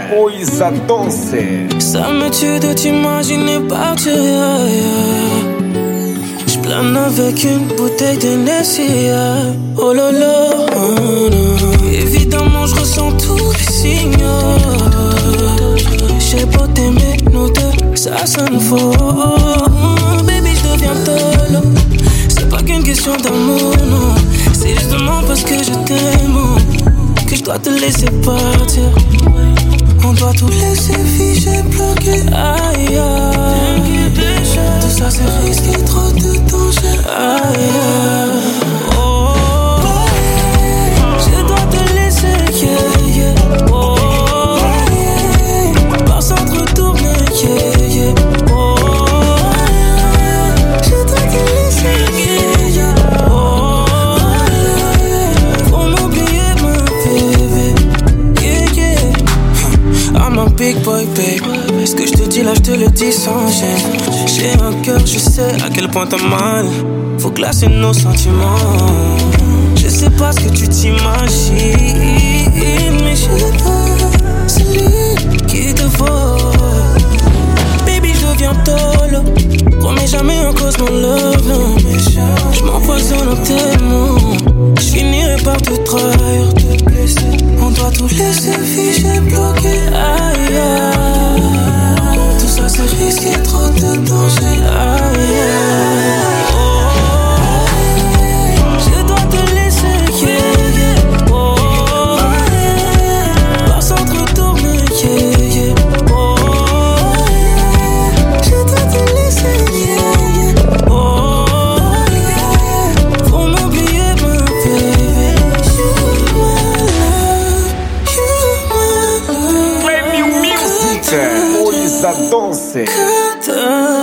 Moïse danser. Ça me tue de t'imaginer partir ailleurs. J'plane avec une bouteille de Nessie. Oh lolo, oh non. Évidemment je ressens tous les signaux. J'ai beau t'aimer, nous deux, ça sonne faux. Baby je deviens tolo. C'est pas qu'une question d'amour, non. C'est justement parce que je t'aime que je dois te laisser partir. On doit tout laisser figer, bloqué. Aïe, aïe. Tout ça c'est risqué, trop de danger. Aïe, aïe. Oh, je dois te laisser, yeah, yeah. Oh, par sans te retourner, yeah, yeah. Oh, je dois te laisser, yeah, yeah. Oh, faut m'oublier, ma bébé, yeah, yeah. I'm a big boy, babe. Ce que je te dis là, je te le dis sans gêne. J'ai un cœur, je sais à quel point t'as mal. Faut classer nos sentiments. Je sais pas ce que tu t'imagines, mais je sais pas celui qui te vaut. Baby, je deviens tolo. Promets jamais en cause mon love, non. Je m'empoisonne en tes mots. Je finirai par te trahir, te blesser. On doit tout laisser figer, bloqué. Aïe, aïe. Tout ça c'est risqué, trop de danger. Aïe, aïe. Oh, je dois te laisser, yeah, yeah. Oh, par sans te retourner, yeah, yeah. Oh, je dois te laisser, yeah, yeah. Oh, faut m'oublier, ma baby. You my love, Prêmio Music, Moïse danser. you my love.